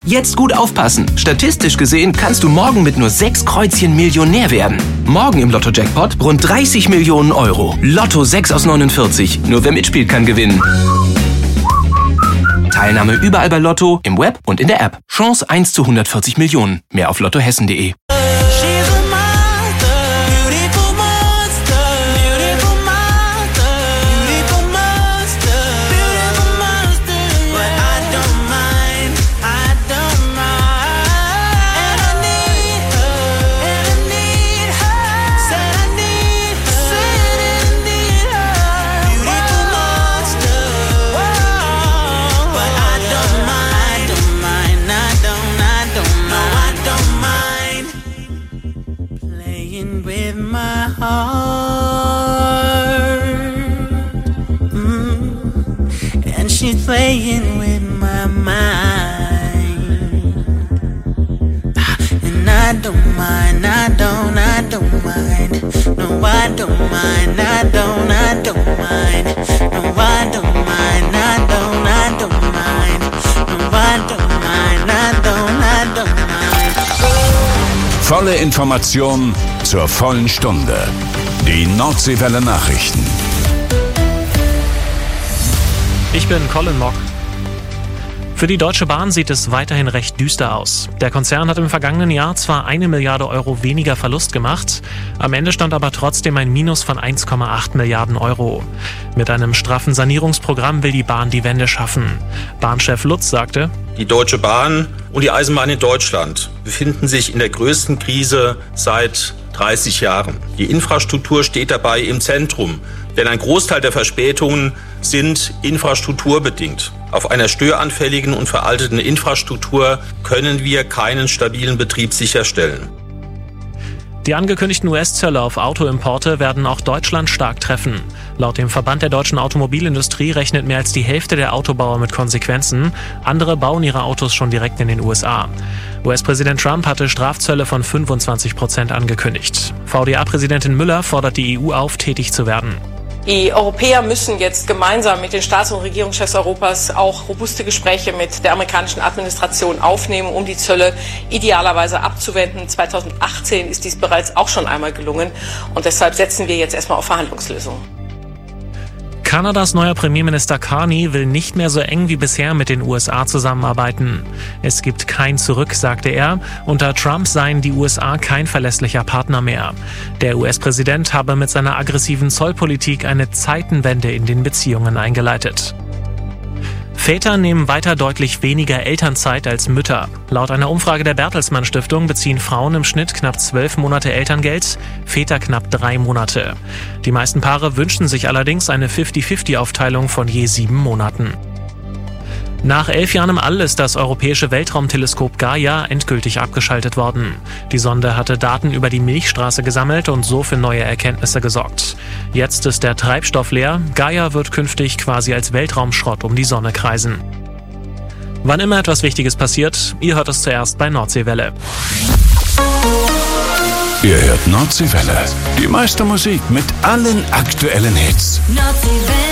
Jetzt gut aufpassen. Statistisch gesehen kannst du morgen mit nur 6 Kreuzchen Millionär werden. Morgen im Lotto-Jackpot rund 30 Millionen Euro. Lotto 6 aus 49. Nur wer mitspielt, kann gewinnen. Teilnahme überall bei Lotto, im Web und in der App. Chance 1 zu 140 Millionen. Mehr auf lottohessen.de. And she's playing with my mind. And I don't mind, I don't mind. No, I don't mind, I don't mind. No, I don't mind, I don't mind. No, I don't mind, I don't mind. Volle Information zur vollen Stunde. Die Nordseewelle Nachrichten. Ich bin Colin Mock. Für die Deutsche Bahn sieht es weiterhin recht düster aus. Der Konzern hat im vergangenen Jahr zwar 1 Milliarde Euro weniger Verlust gemacht, am Ende stand aber trotzdem ein Minus von 1,8 Milliarden Euro. Mit einem straffen Sanierungsprogramm will die Bahn die Wende schaffen. Bahnchef Lutz sagte: Die Deutsche Bahn und die Eisenbahn in Deutschland befinden sich in der größten Krise seit 30 Jahren. Die Infrastruktur steht dabei im Zentrum, denn ein Großteil der Verspätungen sind infrastrukturbedingt. Auf einer störanfälligen und veralteten Infrastruktur können wir keinen stabilen Betrieb sicherstellen. Die angekündigten US-Zölle auf Autoimporte werden auch Deutschland stark treffen. Laut dem Verband der deutschen Automobilindustrie rechnet mehr als die Hälfte der Autobauer mit Konsequenzen. Andere bauen ihre Autos schon direkt in den USA. US-Präsident Trump hatte Strafzölle von 25% angekündigt. VDA-Präsidentin Müller fordert die EU auf, tätig zu werden. Die Europäer müssen jetzt gemeinsam mit den Staats- und Regierungschefs Europas auch robuste Gespräche mit der amerikanischen Administration aufnehmen, um die Zölle idealerweise abzuwenden. 2018 ist dies bereits auch schon einmal gelungen und deshalb setzen wir jetzt erstmal auf Verhandlungslösungen. Kanadas neuer Premierminister Carney will nicht mehr so eng wie bisher mit den USA zusammenarbeiten. Es gibt kein Zurück, sagte er. Unter Trump seien die USA kein verlässlicher Partner mehr. Der US-Präsident habe mit seiner aggressiven Zollpolitik eine Zeitenwende in den Beziehungen eingeleitet. Väter nehmen weiter deutlich weniger Elternzeit als Mütter. Laut einer Umfrage der Bertelsmann Stiftung beziehen Frauen im Schnitt knapp 12 Monate Elterngeld, Väter knapp 3 Monate. Die meisten Paare wünschen sich allerdings eine 50-50-Aufteilung von je 7 Monaten. Nach 11 Jahren im All ist das europäische Weltraumteleskop Gaia endgültig abgeschaltet worden. Die Sonde hatte Daten über die Milchstraße gesammelt und so für neue Erkenntnisse gesorgt. Jetzt ist der Treibstoff leer. Gaia wird künftig quasi als Weltraumschrott um die Sonne kreisen. Wann immer etwas Wichtiges passiert, ihr hört es zuerst bei Nordseewelle. Ihr hört Nordseewelle. Die meiste Musik mit allen aktuellen Hits. Nordseewelle.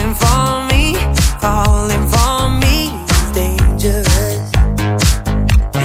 Falling for me is dangerous.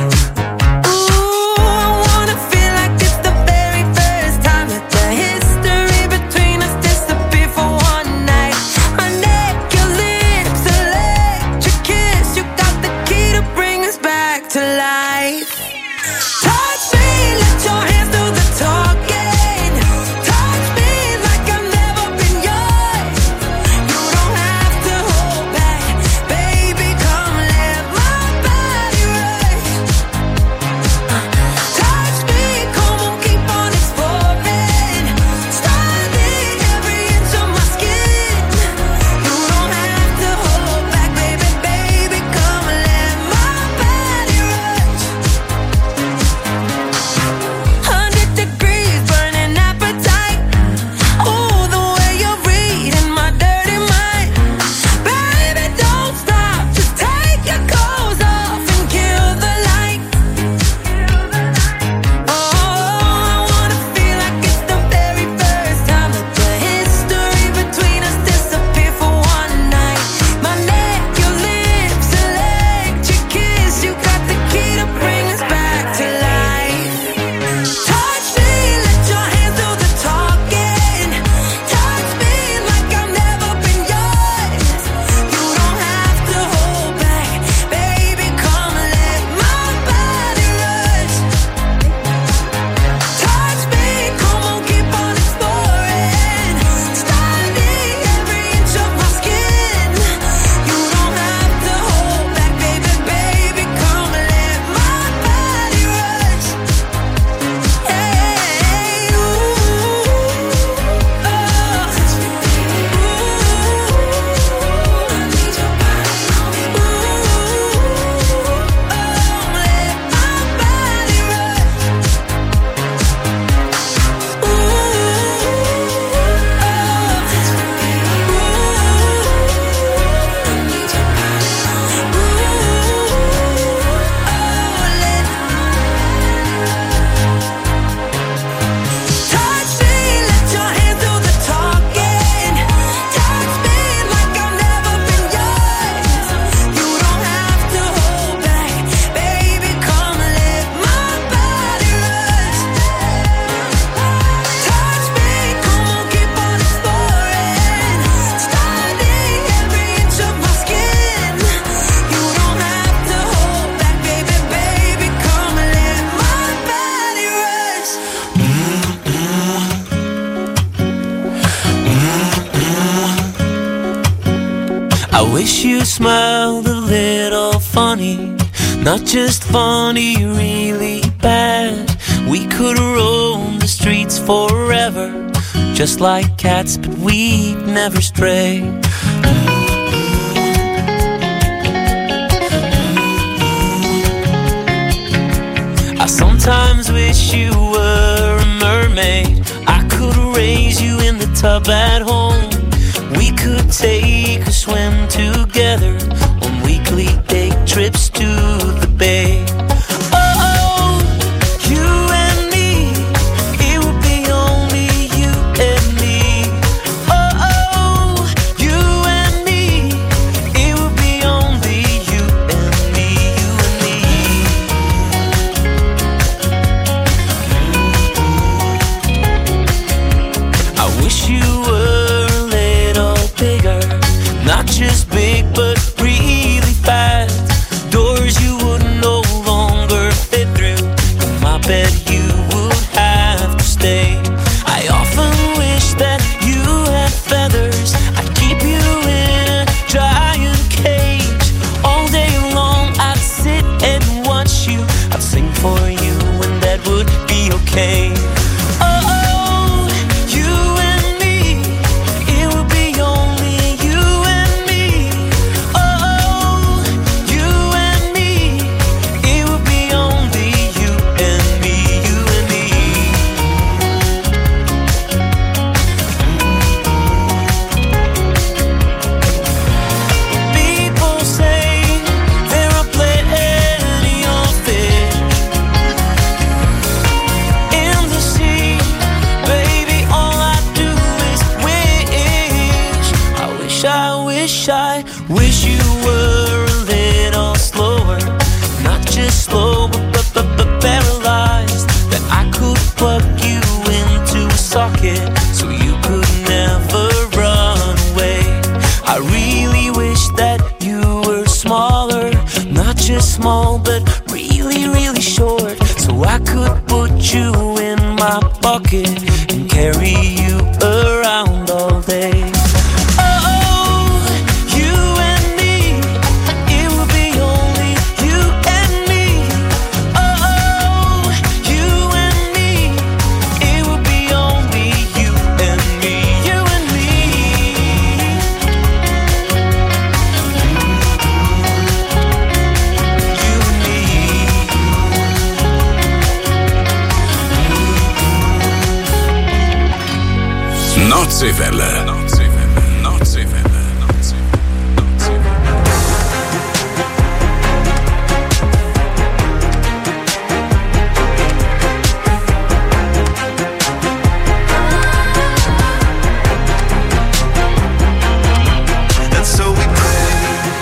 I wish you smiled a little funny, not just funny, really bad. We could roam the streets forever, just like cats, but we'd never stray. I sometimes wish you were a mermaid. I could raise you in the tub at home. We could take a swim together on weekly day trips to the bay. Oh, you and me, it would be only you and me. Oh, you and me, it would be only you and me, you and me. I wish you were a little bigger, not just big but really fast. Doors you would no longer fit through, I bet you would have to stay. I often wish that you had feathers, I'd keep you in a giant cage. All day long I'd sit and watch you, I'd sing for you and that would be okay. Oh, you and me, it would be only you and me. Oh, you and me, it would be only you and me, you and me. People say there are plenty of fish in the sea. Baby, all I do is wish. I wish you were a little slower, not just slow, but paralyzed. That I could plug you into a socket so you could never run away. I really wish that you were smaller, not just small, but really, really short, so I could put you in my pocket and carry you around all day. Oh, you and me, it would be only you and me. Oh, you and me, it would be only you and me, you and me. You and me. Nordseewelle. And so we pray.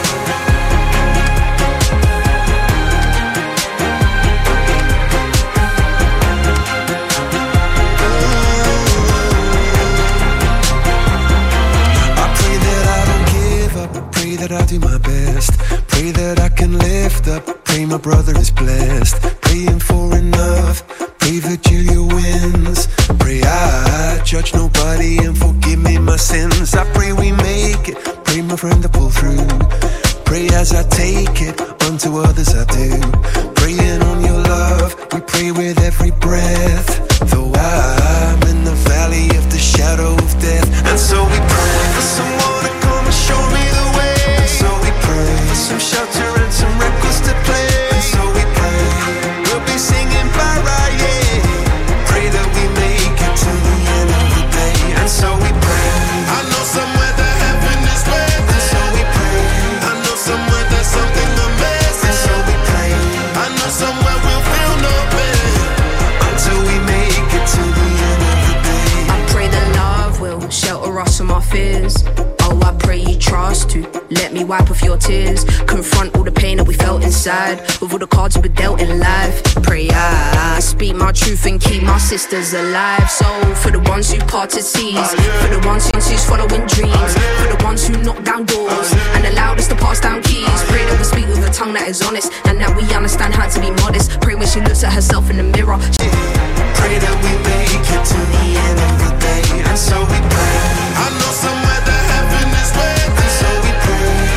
I pray that I don't give up. I pray that I do my best. Pray that I can lift up. Pray my brother is blessed. Praying for enough. Pray that Julia wins. Pray I judge nobody and forgive me my sins. I pray we make it. Pray my friend to pull through. Pray as I take it, unto others I do. Praying on your love, we pray with every breath. Though I'm in the valley of the shadow of death. And so we pray for someone to come and show me the way. And so we pray for some shelter and some records to play. And so we pray we'll be singing Barra, yeah. Pray that we make it to the end of the day. And so we pray. I know somewhere that heaven is waiting. And so we pray. I know somewhere there's something amazing. And so we pray. I know somewhere we'll feel no pain until we make it to the end of the day. I pray that love will shelter us from our fears. Oh, I pray you trust to let me wipe off your tears. Confront all the pain that we felt inside, with all the cards we were dealt in life. Pray I speak my truth and keep my sisters alive. So for the ones who parted seas, for the ones who's following dreams, for the ones who knocked down doors and allowed us to pass down keys. Pray that we speak with a tongue that is honest and that we understand how to be modest. Pray when she looks at herself in the mirror. Pray that we make it to the end of the day. And so we pray. I know somewhere that heaven is waiting. And so we pray.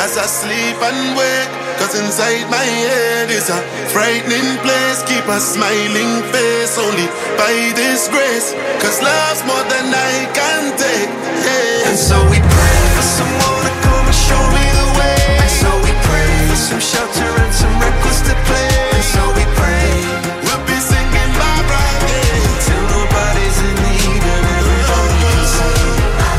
as I sleep and wake. Cause inside my head is a frightening place. Keep a smiling face only by this grace. Cause love's more than I can take. Yeah. And so we pray for someone to come and show me the way. And so we pray for some shelter and some records to play. And so we pray we'll be singing Barbara again till nobody's in need and everybody can sing.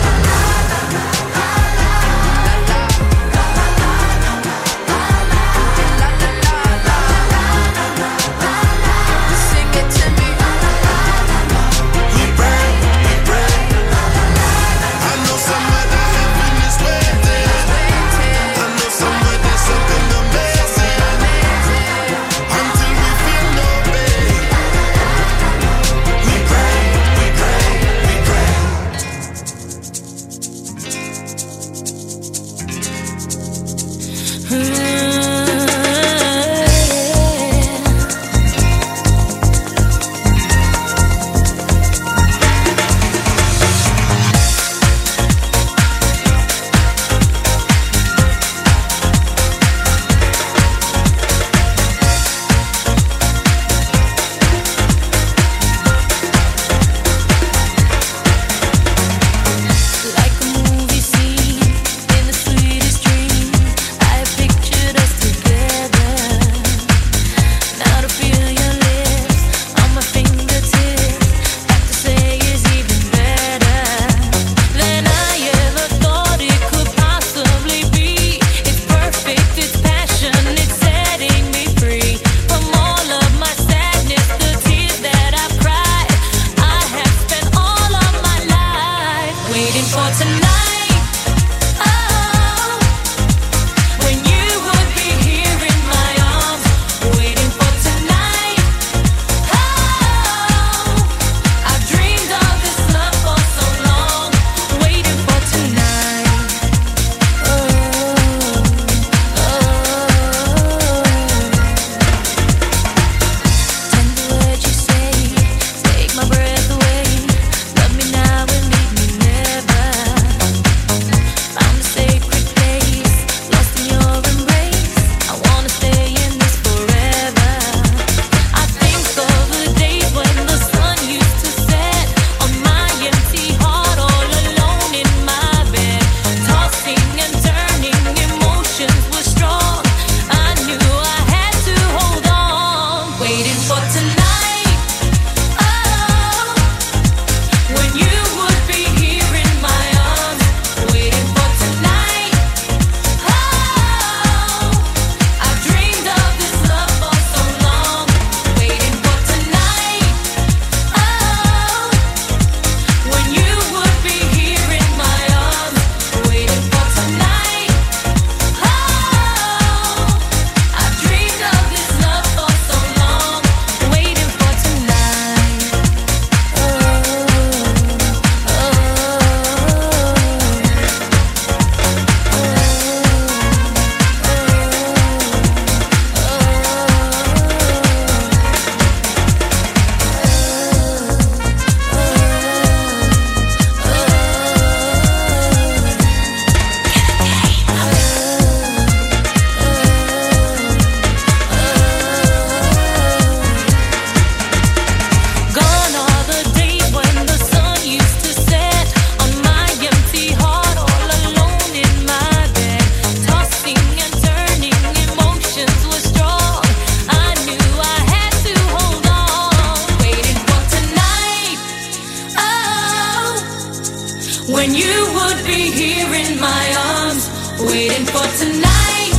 waiting for tonight.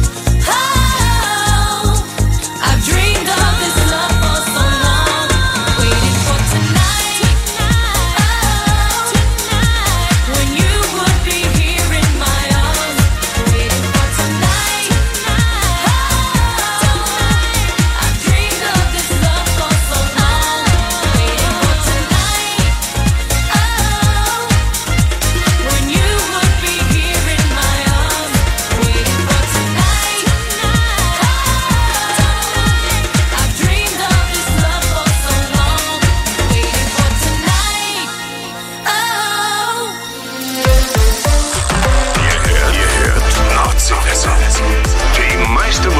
Oh, I've dreamed of this love for so long. Waiting for tonight. Oh, when you would be here in my arms. Waiting for tonight. Oh, I've dreamed of this love for so long. Waiting for tonight. Oh, when you would be here in my arms. Waiting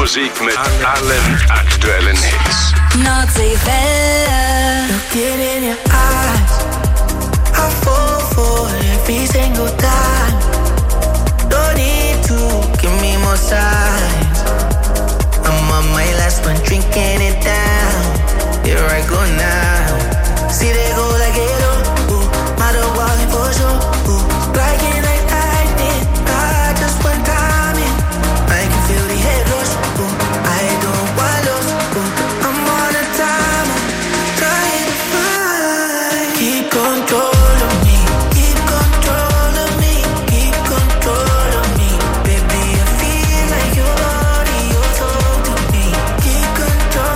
Musik mit allen aktuellen Hits. Nordseewelle. Looking in your eyes, I fall for every single time. No need to give me more signs. I'm on my last one, drinking it down. Here I go now. See they go like it, ooh, matter walking for sure, ooh, striking like lightning. I just went timing. I can feel the head rush, ooh, I don't want lost, ooh, I'm on a timer, trying to find. Keep control of me, keep control of me, keep control of me. Baby, I feel like your body, your soul to me. Keep control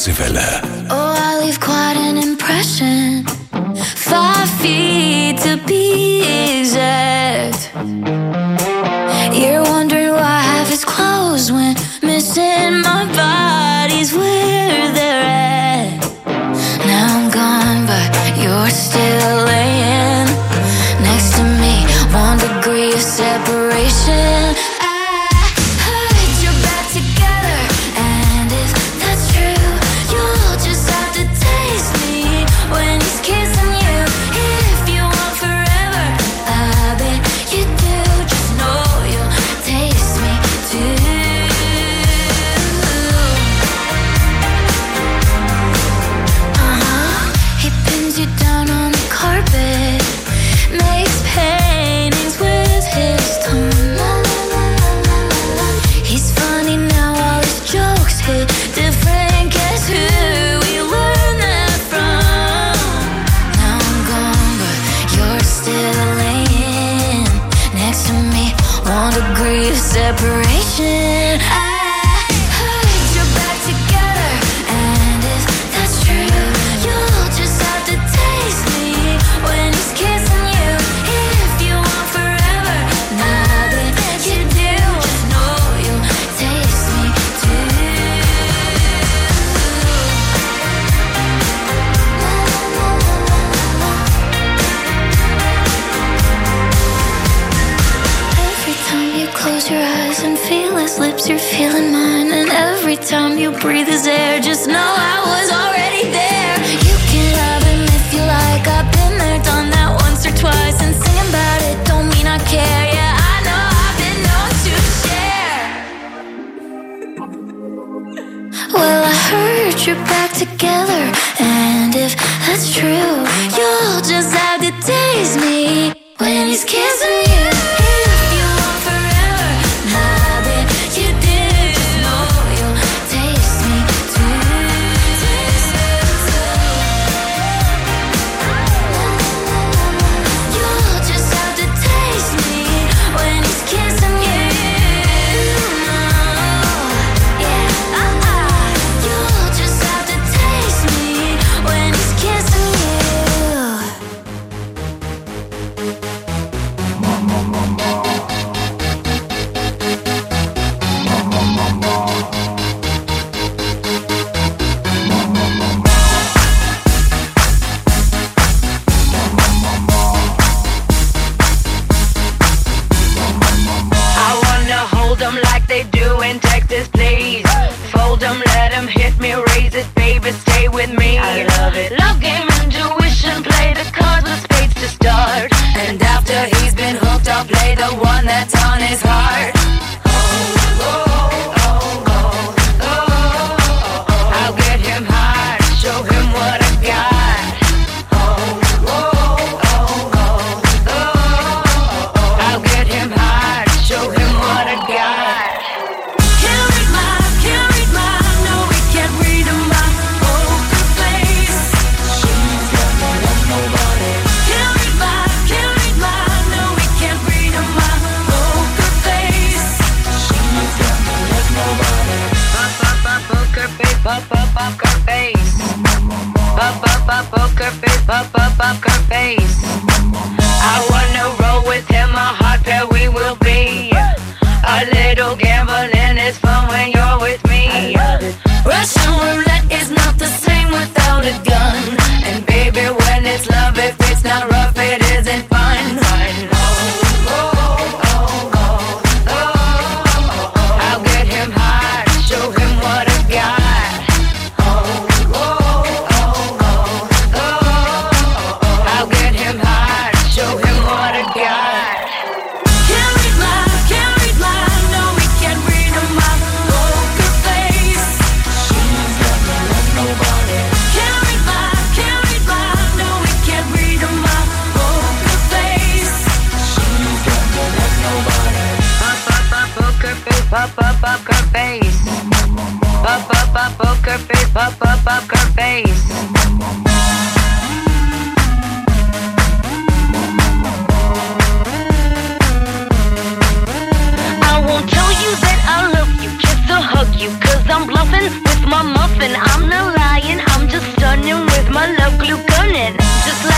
Nordseewelle. Oh, I leave quite an impression. 5 feet to be exact. You're wondering why half is closed when missing my body's where they're at. Now I'm gone, but you're still laying next to me. 1 degree of separation. Separation. I put you back together, and if that's true, you'll just have to taste me when he's kissing you. If you want forever, now that you do, just know you'll taste me too. Every time you close your eyes and feel his lips, you're feeling mine. And every time you breathe his air, just know I was already there. You can love him if you like. I've been there, done that once or twice. And singing about it don't mean I care. Yeah, I know I've been known to share. Well, I heard you're back together, and if that's true, you'll just have to taste me when he's kissing you. Poker face, poker face. I won't tell you that I love you, kiss or hug you, 'cause I'm bluffing with my muffin. I'm the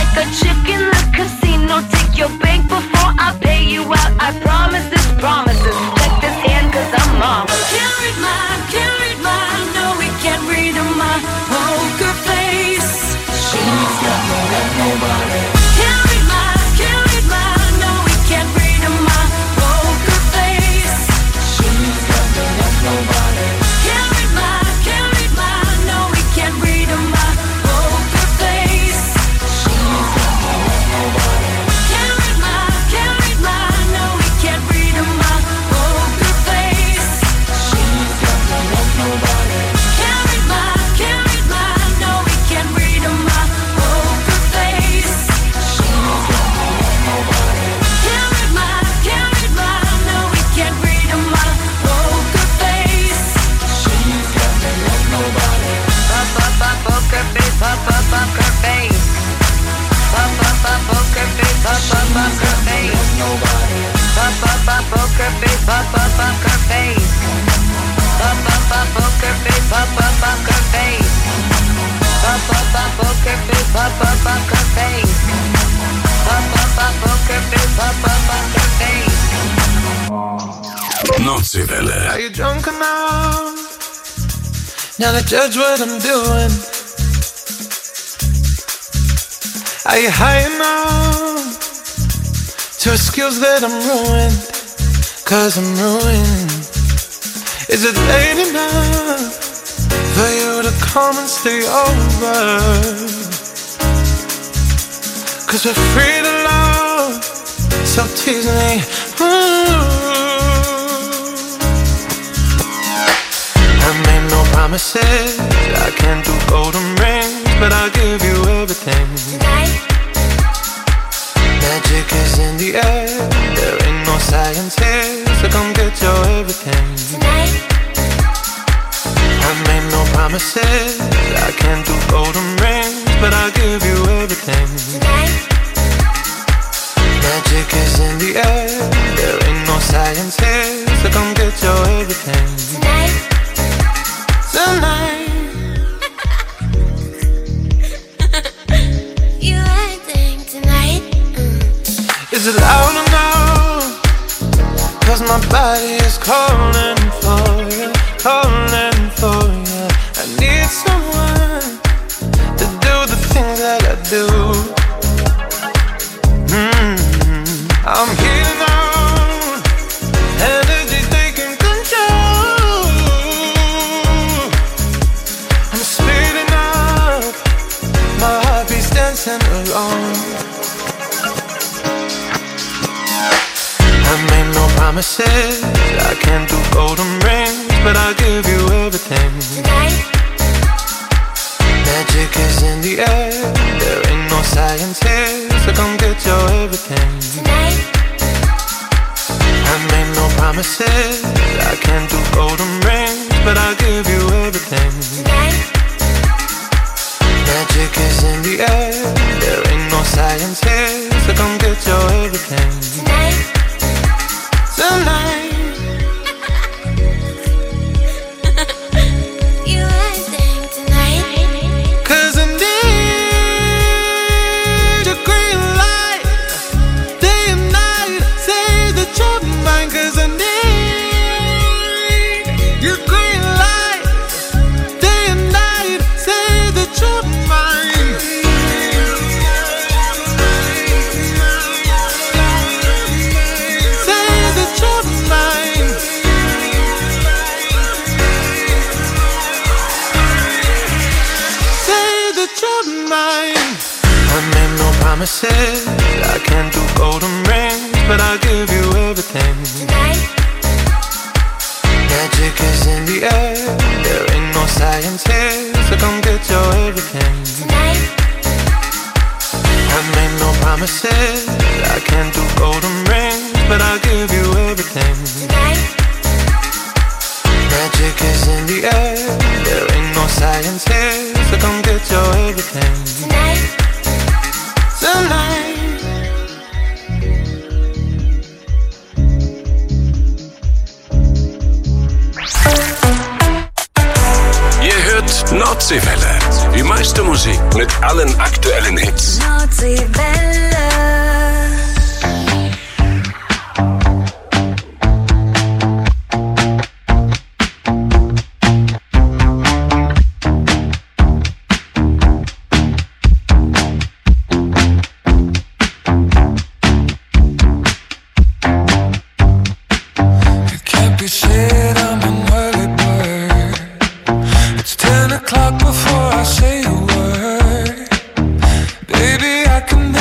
like a chick in the casino. Take your bank before I pay you out. I promise this promises. Check this hand cause I'm marvelous. Can't read mine, no, we can't read my poker face. She's got no love, nobody. Can't read mine, no, we can't read my poker face. She's got no love, nobody. Can't read mine, no, we can't read my poker face. She's got no love, nobody. Can't read mine, no, we can't read my poker face. She's got no love, nobody. Can't read mine, no, we can't read my poker face. She's got no love, nobody. Can't read mine, no, we can't read my poker face. She's got no love, nobody. Poker face, poker face. Poker face, poker face. Poker face, poker face. Poker face, poker face. Poker face, poker face. Poker face, poker face. Nocivelle. Are you drunk enough now to judge what I'm doing? Are you high enough to excuse that I'm ruined? Cause I'm ruined. Is it late enough for you to come and stay over? Cause we're free to love, so tease me. I made no promises, I can't do golden rings, but I'll give you everything. Magic is in the air, there ain't no science here, so come get your everything. I made no promises, I can't do golden rings, but I'll give you everything. Magic is in the air, there ain't no science here, so come get your everything. Tonight. You acting tonight? Is it loud enough? Cause my body is calling for you, calling for you. I need someone to do the things that I do. I'm heating on, energy's taking control. I'm speeding up, my heartbeat's dancing along. I made no promises, I can't do golden rings, but I'll give you everything. Magic is in the air, there ain't no science here, so come get your everything. I made no promises, I can't do golden rings, but I'll give you everything. Magic is in the air, there ain't no science here, so come get your everything. Tonight. You acting tonight? Cause I need your green light, day and night, say that you're mine. Cause I need your green light, day and night, say that you're mine. Say that you're mine. Say that you're mine. I made no promises, I can't do golden rings, but I'll give you everything. Magic is in the air, there ain't no science here, so come get your everything. I made no promises, I can't do golden rings, but I'll give you everything. Magic is in the air, there ain't no science here, so come get your everything. Tonight. Ihr hört Nordseewelle. Die meiste Musik mit allen aktuellen Hits. Nordsee.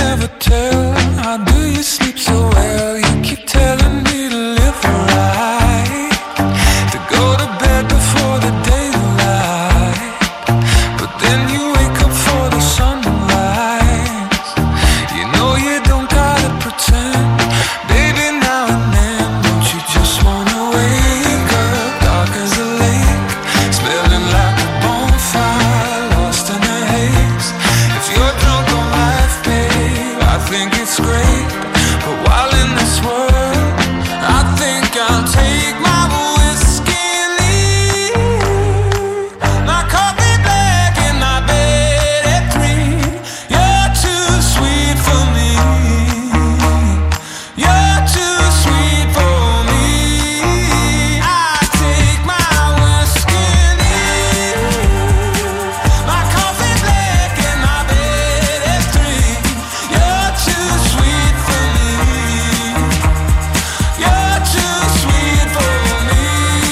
never tell. How do you sleep so well? You keep telling me to live right, to go to bed before the daylight, but then you wake up for the sunrise. You know you don't gotta pretend, baby, now and then. Don't you just wanna wake up dark as a lake, smelling like a bonfire, lost in a haze. If you're drunk on life, babe, I think it's great. But while in this world, I think I'll take my whiskey and leave. My coffee black and my bed at 3. You're too sweet for me. You're too sweet for me. I take my whiskey and leave. My coffee black and my bed at 3. You're too sweet for me. You're too sweet for me.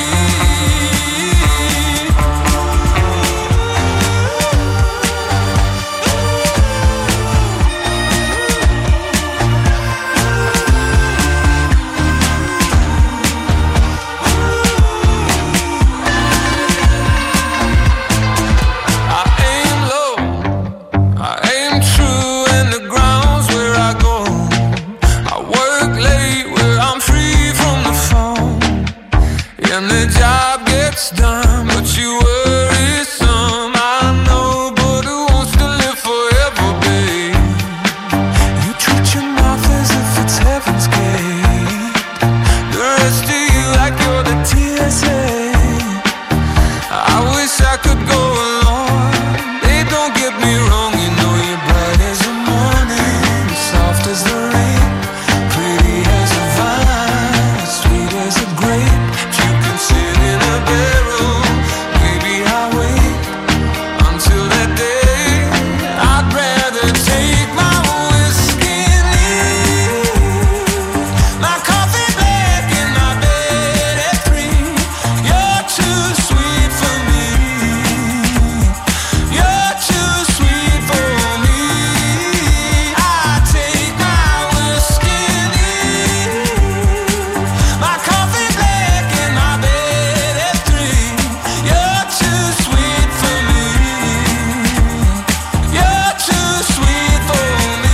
I aim low, I aim true, and the ground's where I go. I work late where I'm free from the phone, and the job gets done, but you worry some. I know, but who wants to live forever, babe? You treat your mouth as if it's heaven's gate. The rest of you like you're the TSA. I wish I could go along. They don't get me wrong, you know you're bright as the morning, soft as the rain, pretty as a vine, sweet as a grape. If you can sit in a bedroom, maybe I'll wait until that day. I'd rather take my whiskey and leave. My coffee black and my bed at 3. You're too sweet for me. You're too sweet for me. I take my whiskey and leave. My coffee black and my bed at 3. You're too sweet for me. You're too sweet for me.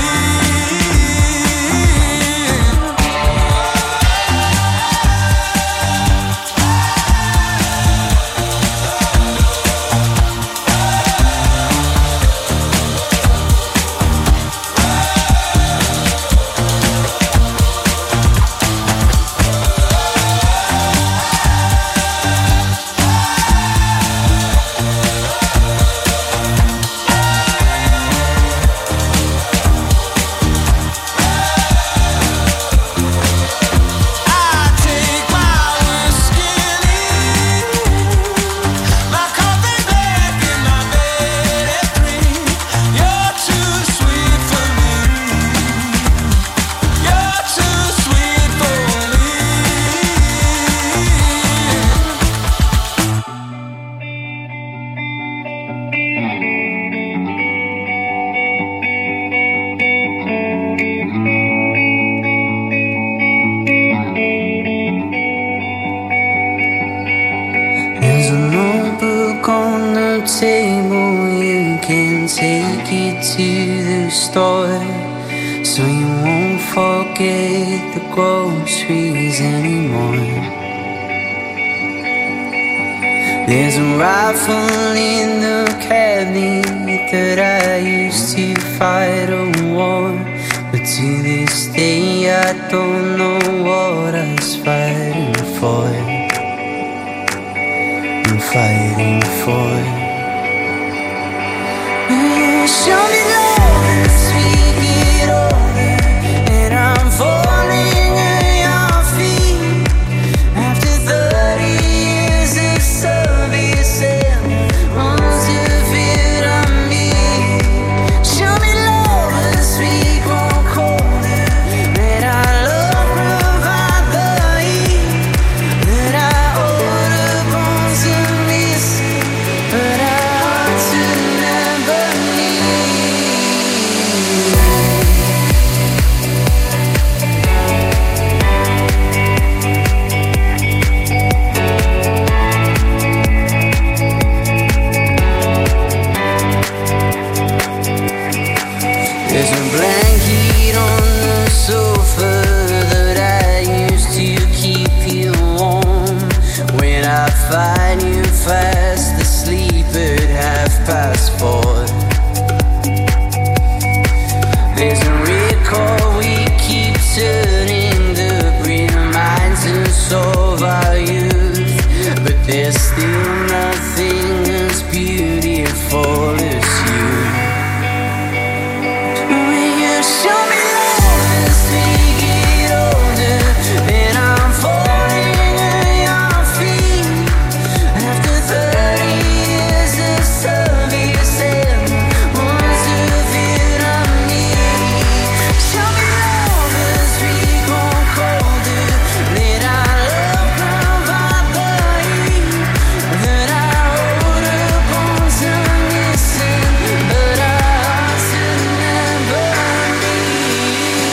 I take my whiskey and leave. My coffee black and my bed at 3. You're too sweet for me. You're too sweet for me. There's a notebook on the table, you can take it to the store, so you won't forget the groceries anymore. There's a rifle in the cabinet that I used to fight a war, but to this day I don't know what I was fighting for. I'm fighting for. Show me love and speak it over, and I'm falling at your feet. After 30 years of service and months of it on me. Show me love and speak one colder, that I love provide the heat, that I order bones and miss, but sofa that I used to keep you warm. When I find you fast asleep at 4:30. There's a record we keep turning that reminds us of our youth, but there's still nothing as beautiful as you. Will you show me love as we get older, and I'm falling at your feet after 30 years of service and months of Vietnamese. Show me love as we grow colder, let our love come vibrate, that our older bonds are missing, but our hearts will never leave.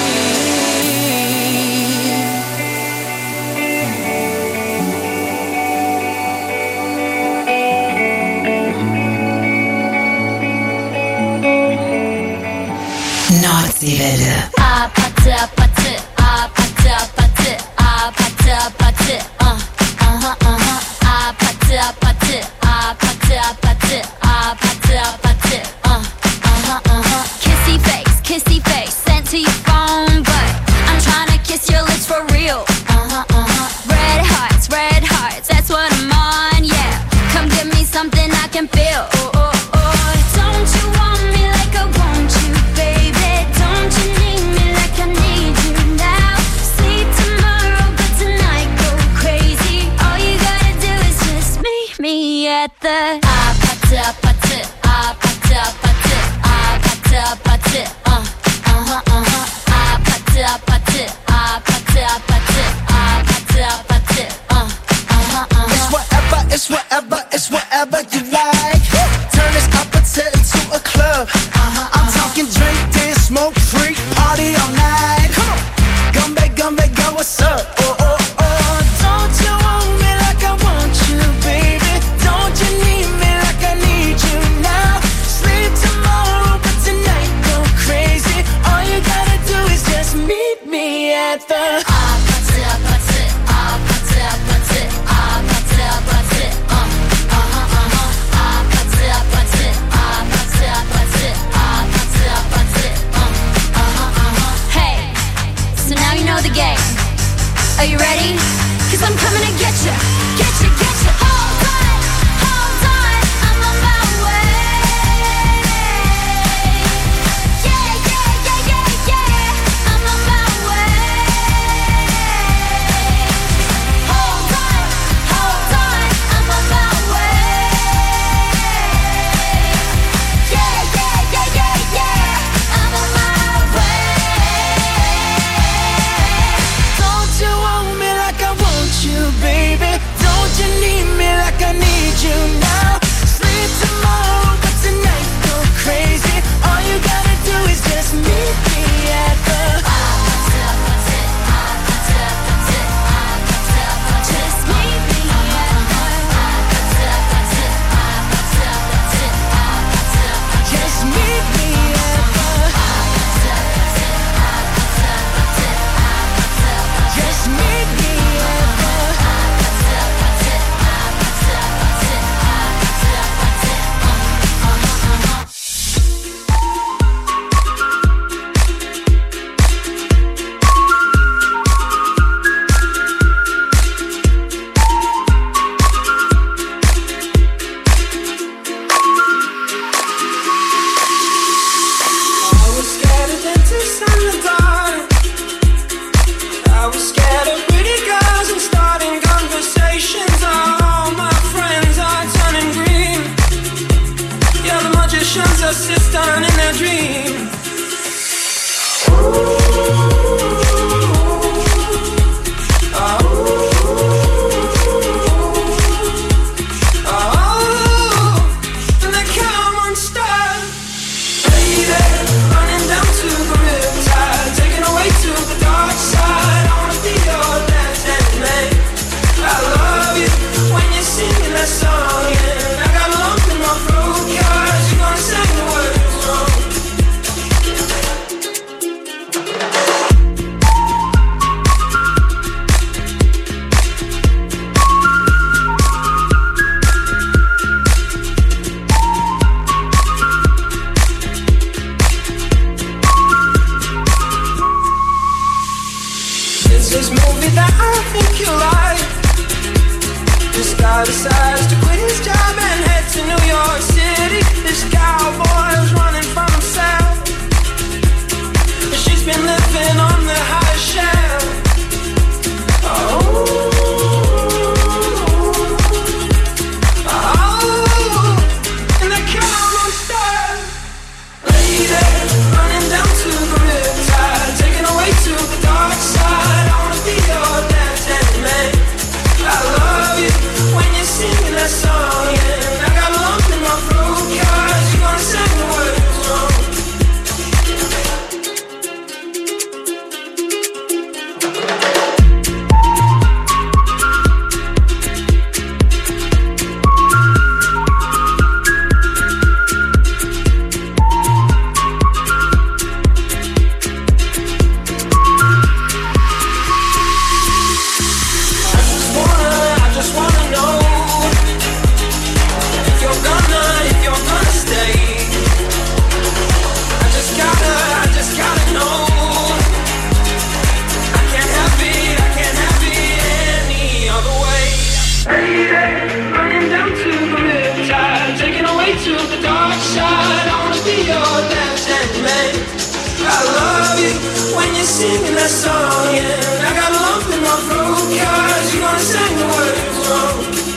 Nordseewelle. Kissy face, sent to your phone, but I'm trying to kiss your lips for real. Red hearts, that's what I'm on, yeah. Come give me something I can feel. Don't you want me like I want you, baby? Don't you need me like I need you now? Sleep tomorrow, but tonight go crazy. All you gotta do is just meet me at the It's whatever you like. Turn this appetite into a club. I'm talking drink, dance, smoke, freak, party all night. Come on, come back, go, what's up? Don't you want me like I want you, baby? Don't you need me like I need you now? Sleep tomorrow, but tonight go crazy. All you gotta do is just meet me at the the game. Are you ready? 'Cause I'm coming to get you. Hold on, I'm on my way. Yeah, I'm on my way. Hold on, I'm on my way. Yeah, I'm on my way. Don't you want me like I want you, baby? Don't you need me like I need you now? Sleep tomorrow, but tonight go crazy. All you gotta do is just meet me at the Just meet me at Just meet me at the Just meet me at the I was scared of dentists in the dark. I was scared of pretty girls and starting conversations. All my friends are turning green. Yeah, the magicians assist on in their dreams. And they come unstuck. Baby, running down to the riptide, taken away to the dark side. I wanna be your left-hand man. I love you when you're singing that song, and I got lump in my throat 'cause you're gonna say the words wrong. this movie that I think you like. This guy decides to quit his job and head to New York City. This cowboy's running from himself. She's been living on the high shelf. And the car won't start. Lady, running down to the riptide, taken away to the dark side. I wanna be your left-hand man. I love you when you're singing that song, and I got a lump in my throat 'cause you're gonna sing the words wrong. I just wanna know if you're gonna stay. I just gotta know. I can't have it any other way. Lady, running down to the riptide, taken away to the dark side. I wanna be your left-hand man. I love you when you're singing that song, and I got a lump in my throat 'cause you're gonna sing the words wrong.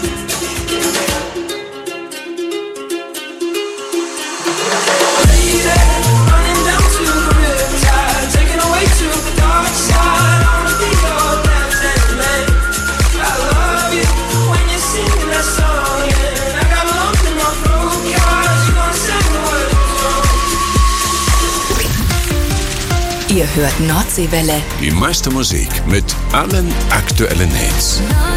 Lady, running down to the riptide, taken away to the dark side. I wanna be your left-hand man. I love you when you're singing that song, and I got a lump in my throat 'cause you're gonna sing the words wrong. Ihr hört Nordseewelle. Die meiste Musik mit allen aktuellen Hits.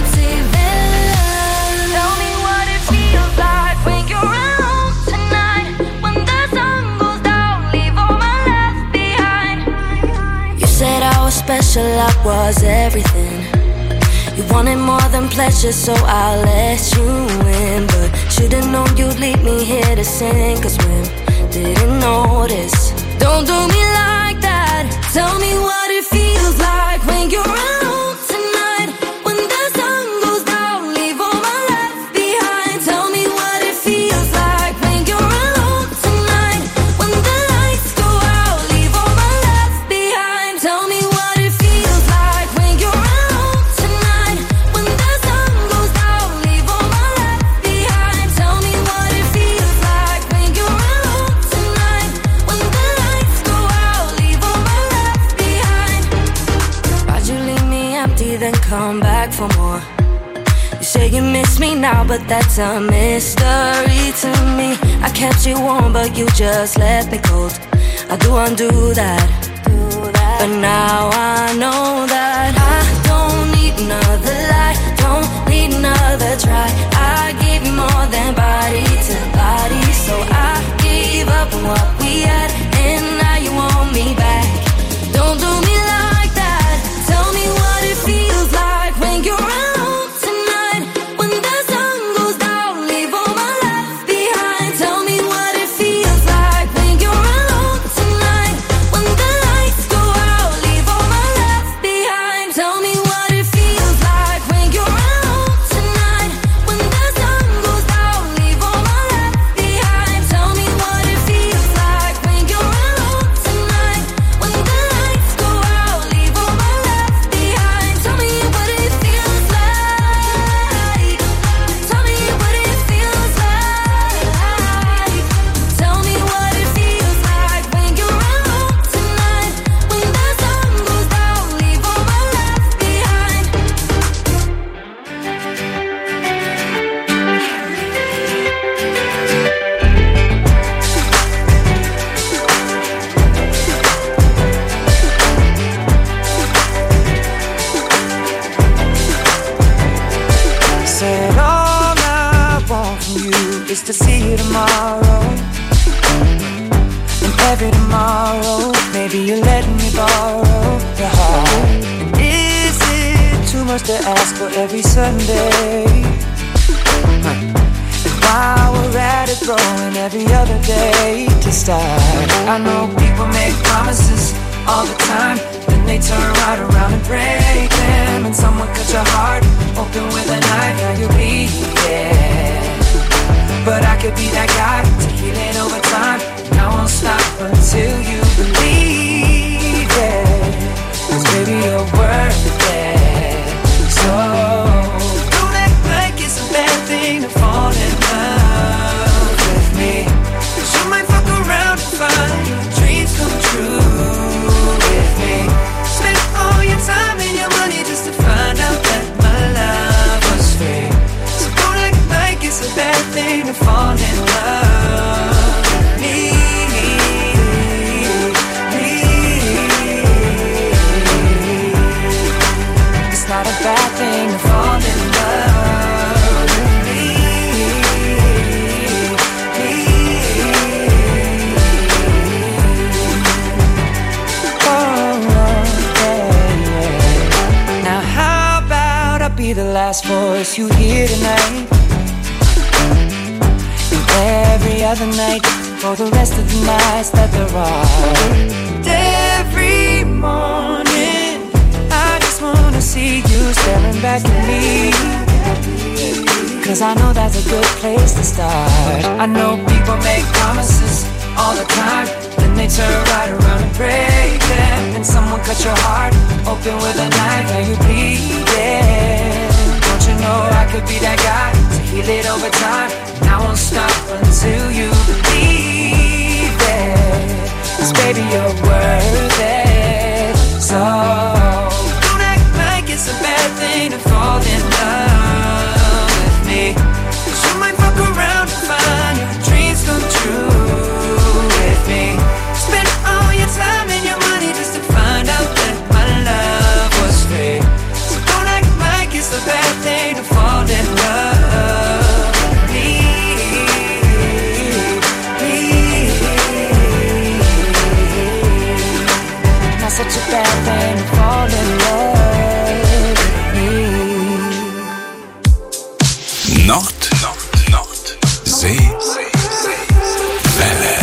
Special, I was everything. You wanted more than pleasure, so I let you in. But should've known you'd leave me here to sing. 'Cause when didn't notice. Don't do me like that. Tell me what it feels like when you're alone tonight. When the sun goes down, leave all my left behind. Tell me what it feels like when you're alone tonight. When the lights go out, leave all my left behind. Tell me what it feels like when you're alone tonight. When the sun goes down, leave all my left behind. Tell me what it feels like when you're alone tonight. When the lights go out, leave all my left behind. Why'd you leave me empty, then come back for more? You say you miss me now, but that's a mystery to me. I kept you warm, but you just left me cold. I do undo that. But now I know that I don't need another lie, don't need another try. I gave you more than body to body, so I gave up on what we had, and now you want me back. Don't do me like that. Tell me what it feels like when you're alone tonight. When the sun goes down, leave all my left behind. Tell me what it feels like when you're alone tonight. When the lights go out, leave all my left behind. Tell me what it feels like when you're alone tonight. When the sun goes down, leave all my left behind. Tell me what it feels like when you're alone tonight. When the lights go out, leave all my left behind. Tell me what it feels like. Tell me what it feels like. Tell me what it feels like when you're alone tonight. When the sun goes down, leave all my left behind. Said all I want from you is to see you tomorrow. And every tomorrow, maybe you're letting me borrow your heart. And is it too much to ask for every Sunday? And while we're at it, throwing every other day to start. I know people make promises all the time, then they turn right around and break them. could be that guy to heal it over time. And I won't stop until you believe it. 'Cause baby, you're worth it. So don't act like it's a bad thing to fall in love with me. 'Cause you might fuck around and find your dreams come true with me. Spend all your time and your money just to find out that my love was free. So don't act like it's a bad thing to fall in love with me. It's not a bad thing to fall in love with me. Now how about I be the last voice you hear tonight, and every other night for the rest of the nights that there are. And every morning I just wanna see you staring back at me, 'cause I know that's a good place to start. I know people make promises all the time, then they turn right around and break them. And someone cut your heart open with a knife, now you bleeding. Don't you know I could be that guy to heal it over time? And I won't stop until you believe it. 'Cause baby, you're worth it. So don't act like it's a bad thing to fall in love with me. 'Cause you might fuck around and find your dreams come true with me. Spend all your time and your money just to find out that my love was free. So don't act like it's a bad thing to fall in love with me. Not such a bad thing to fall in love with me. Nord, See, Welle.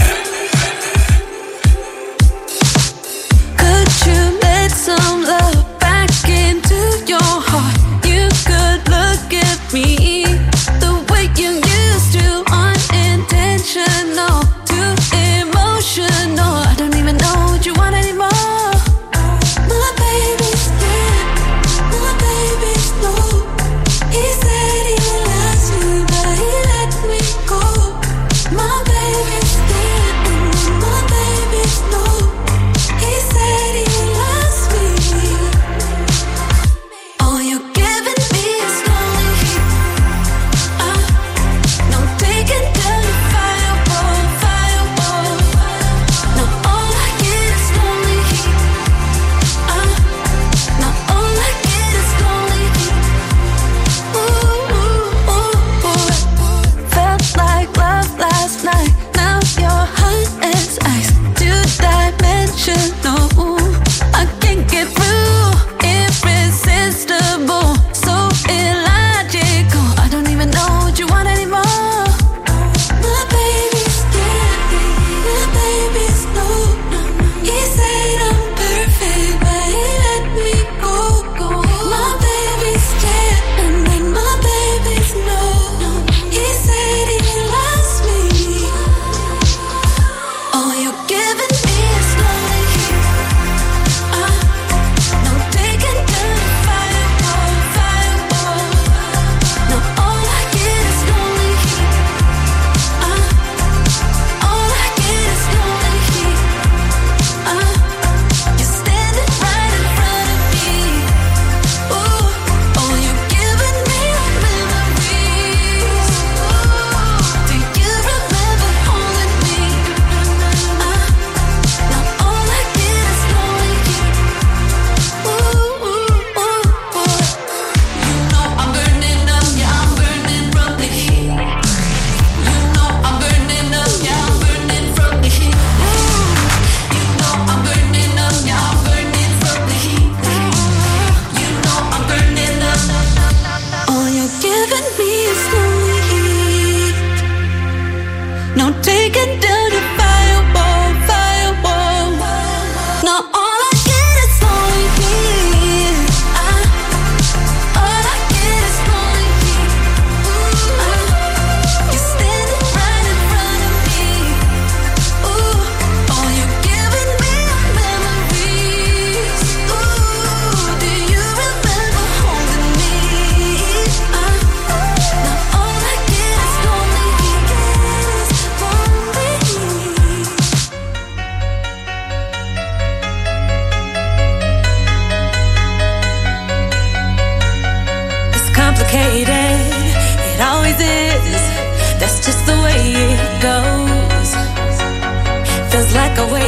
Could you let some love back into your heart? You could look at me the way you used to, unintentional, too emotional. I don't even know what you want anymore. My baby's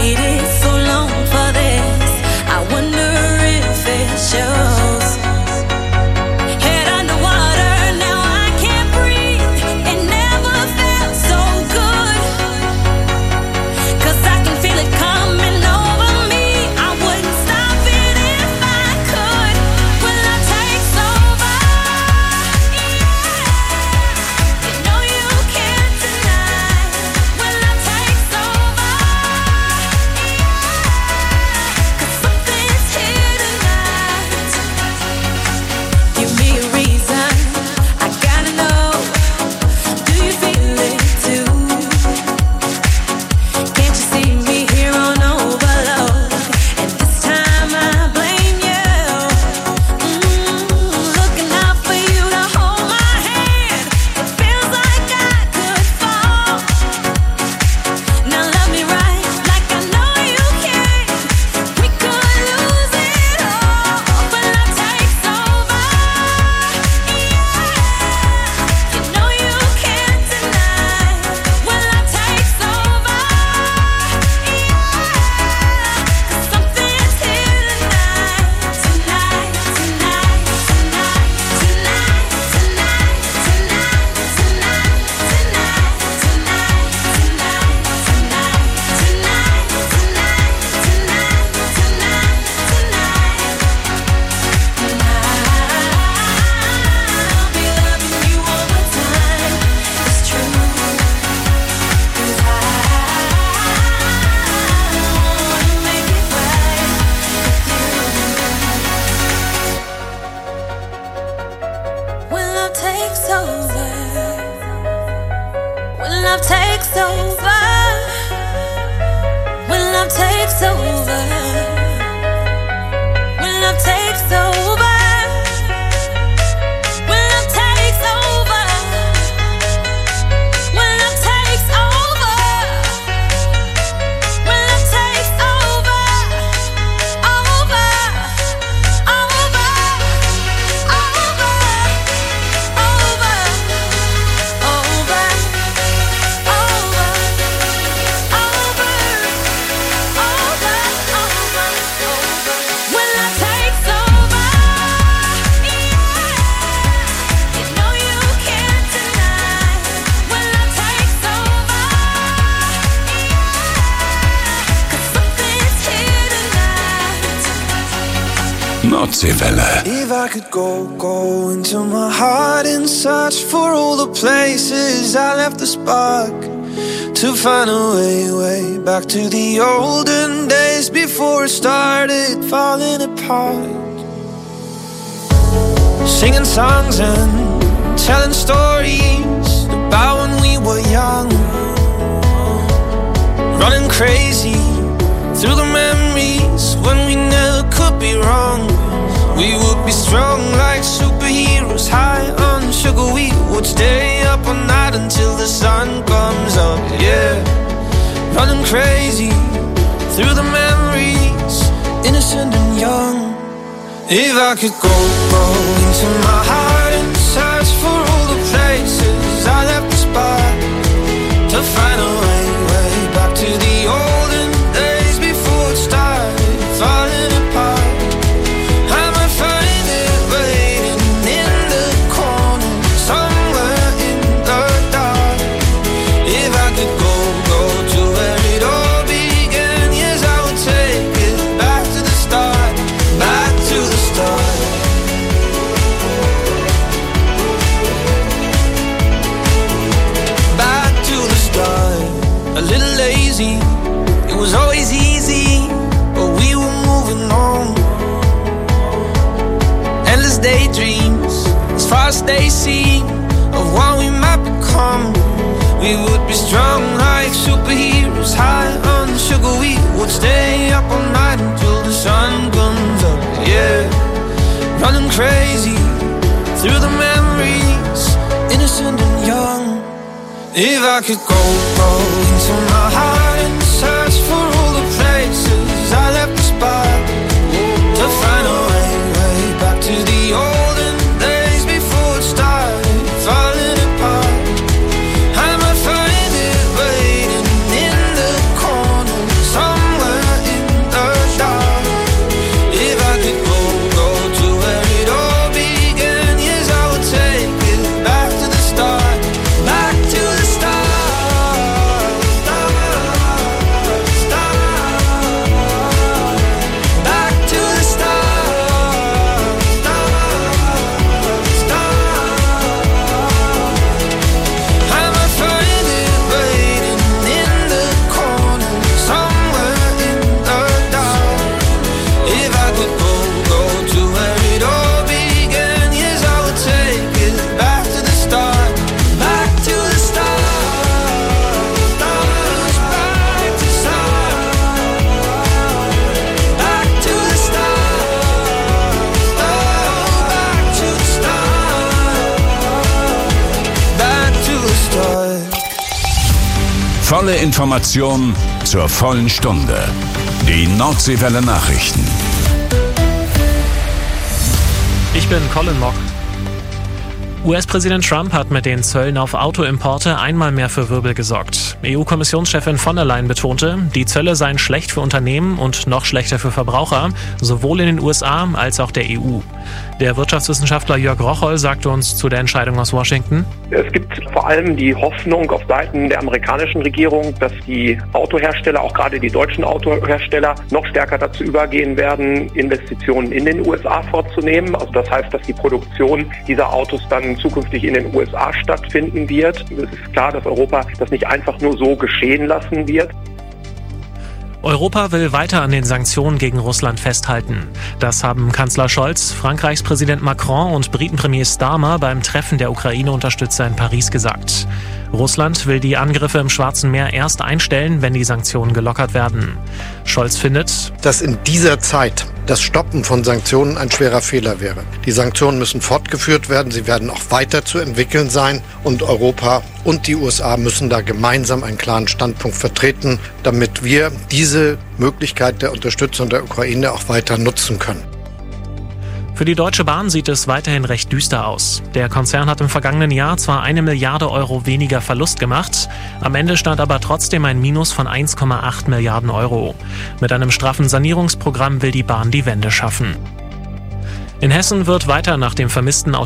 waited so long for this. I wonder if it shows. Head underwater, now I can't breathe. It never felt so good. 'Cause I can feel it coming over me. I wouldn't stop it if I could. Will I take over? You know you can't deny. Will I take over? 'Cause something's here tonight. Give me a reason, I gotta know. Do you feel it too? Can't you see me here on overload? And this time I blame you. Looking out for you to hold my hand. It feels like I could fall. Now love me right, like I know you can. We could lose it all. Will I take over? You know you can't deny. Will I take over? 'Cause something's here tonight, tonight, tonight, tonight, tonight, tonight, tonight, tonight, tonight, I'll be loving you all the time. It's true. 'Cause I wanna make it right with you. When love takes over, when love takes over, when love takes over, when love takes over, when love takes over, when love takes over, when love takes over, over, over, over, over, over, when love takes over, you know you can't deny. When love takes over, 'cause something's here tonight. Nordseewelle. If I could go into my heart and search for all the places I left the spark, to find a way back to the olden days before it started falling apart. Singing songs and telling stories about when we were young, running crazy through the memories when we never could be wrong. We would be strong like superheroes, high on sugar. We would stay up all night until the sun comes up, yeah. Running crazy through the memories, innocent and young. If I could go into my heart and search for all the places I left the spot, to find a way back to the olden days before it started falling apart. I might find it waiting in the corner, somewhere in the dark. If I could go to where it all began, yes, I would take it back to the start, back to the start. Back to the start. A little lazy, it was always easy, but we were moving on. Endless daydreams, as far as they seem, of what we might become. We would be strong like superheroes, high on sugar. We would stay up all night until the sun comes up, yeah. Running crazy through the memories, innocent and young. If I could go into my heart and search for all the places I left the spot, to find a way back to the olden days before it started falling apart. I might find it waiting in the corner, somewhere Volle Information zur vollen Stunde. Die Nordseewelle Nachrichten. Ich bin Colin Mock. US-Präsident Trump hat mit den Zöllen auf Autoimporte einmal mehr für Wirbel gesorgt. EU-Kommissionschefin von der Leyen betonte, die Zölle seien schlecht für Unternehmen und noch schlechter für Verbraucher, sowohl in den USA als auch der EU. Der Wirtschaftswissenschaftler Jörg Rocholl sagte uns zu der Entscheidung aus Washington: Es gibt vor allem die Hoffnung auf Seiten der amerikanischen Regierung, dass die Autohersteller, auch gerade die deutschen Autohersteller, noch stärker dazu übergehen werden, Investitionen in den USA vorzunehmen. Also das heißt, dass die Produktion dieser Autos dann zukünftig in den USA stattfinden wird. Es ist klar, dass Europa das nicht einfach nur so geschehen lassen wird. Europa will weiter an den Sanktionen gegen Russland festhalten. Das haben Kanzler Scholz, Frankreichs Präsident Macron und Britenpremier Starmer beim Treffen der Ukraine-Unterstützer in Paris gesagt. Russland will die Angriffe im Schwarzen Meer erst einstellen, wenn die Sanktionen gelockert werden. Scholz findet, dass in dieser Zeit das Stoppen von Sanktionen ein schwerer Fehler wäre. Die Sanktionen müssen fortgeführt werden, sie werden auch weiter zu entwickeln sein und Europa und die USA müssen da gemeinsam einen klaren Standpunkt vertreten, damit wir diese Möglichkeit der Unterstützung der Ukraine auch weiter nutzen können. Für die Deutsche Bahn sieht es weiterhin recht düster aus. Der Konzern hat im vergangenen Jahr zwar 1 Milliarde Euro weniger Verlust gemacht, am Ende stand aber trotzdem ein Minus von 1,8 Milliarden Euro. Mit einem straffen Sanierungsprogramm will die Bahn die Wende schaffen. In Hessen wird weiter nach dem vermissten